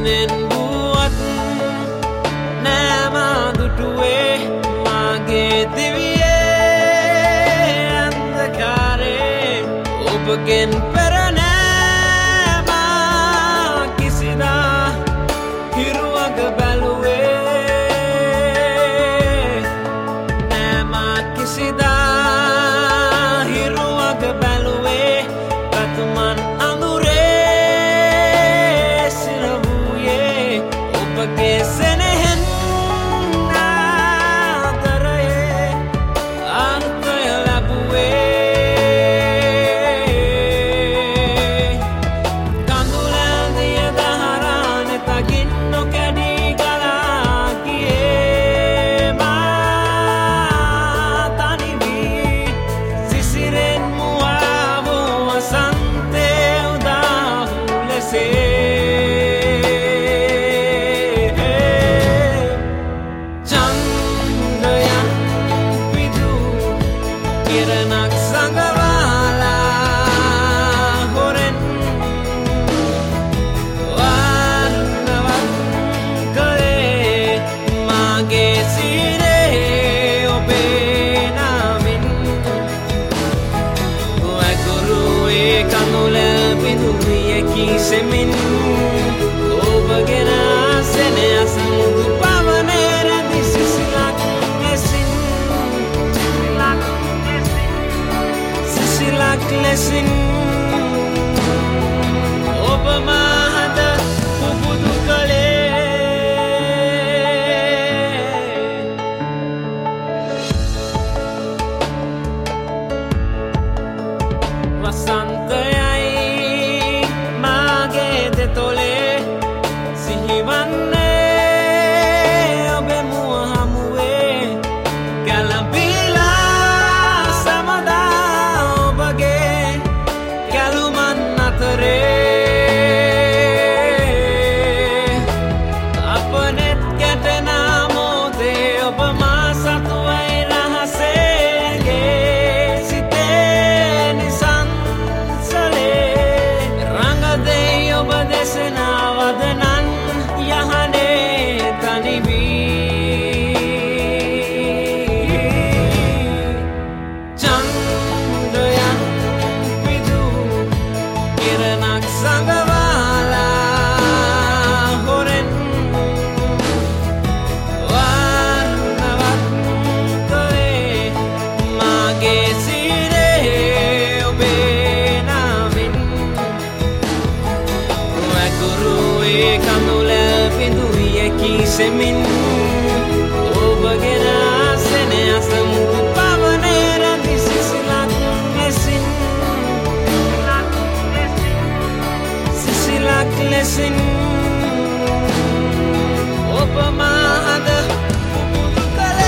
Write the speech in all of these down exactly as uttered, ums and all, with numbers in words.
දිනෙන් බුවත් නෑ මා දුටුවේ මාගේ දිවියේ අන්ධකාරේ ඔබගෙන් පෙර නෑ මා කිසිදා හිරුවක බැලුවේ නෑ මා කිසිදා හිරුවක බැලුවේ රතුමන් අඳුරේ සිරවුයේ ඔබගේ සෙනෙහෙන් ආදරයේ අන්තය ලැබුවේ කඳුලැල් දිය දහරානෙ තකින් නොකැඩී ගලා ගියේ මා තනි වී සිසිරෙන් මුවා වූ වසන්තේ උදා වූ ලෙසේ චන්ද්‍රයන් පිදූ කිරණක් සඟවාලා හොරෙන් වර්ණවත් කළේ මාගේ සිරේ ඔබේ නාමින් වැකුරුවේ කඳුලැල් පිදුවියකි සෙමින් ඔබගෙන සෙනෙහස මුදු පවනේ රැඳි සිසිලක් ලෙසින් සිසිලක් ලෙසින් ඔබ මා හද පුබුදු කළේ වසන්තයයි මාගේ දෙතොලේ සිහිවන්නේ ඔබේ මුව හමුවේ කැළඹිලා සමදා ඔබගේ කැළුමන් අතරේ අපනෙත් ගැටෙන මොහොතේ ඔබ මා සතුවයි රහසේගේ සිතේ නිසංසලේ රඟ දෙයි ඔබ දෙසෙන වදනන් යහනේ තනි වී චන්ද්‍රයන් පිදූ කිරණක් සඟවාලා හොරෙන් වර්ණවත් කළේ මාගේ සිරේ ඔබේ නාමින් වැකුරුවේ කඳුලැල් පිදුවියකි සෙමින් ඔබගෙන සෙනෙහස මුදු පවනේ රැඳි සිසිලක් ලෙසින් සිසිලක් ලෙසින් ඔබ මා හද පුබුදු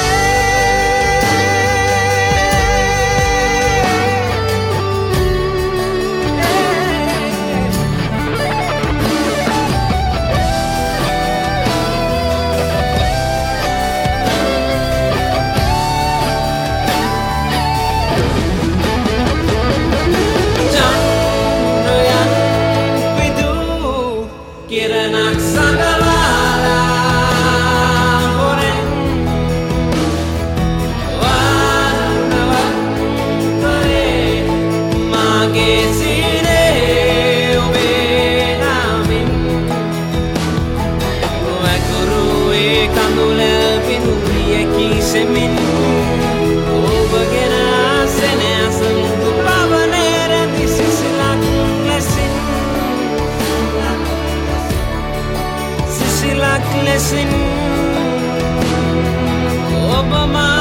චන්ද්‍රයන් පිදූ කිරණක් සඟවාලා හොරෙන් වර්ණවත් කළේ මාගේ සිරේ ඔබේ නාමින් වැකුරුවේ කඳුලැල් පිදුවියකි සෙමින් ඔබගෙන සෙනෙහස මුදු පවනේ රැඳි සිසිලක් ලෙසින් සිසිලක් ලෙසින් ඔබ මා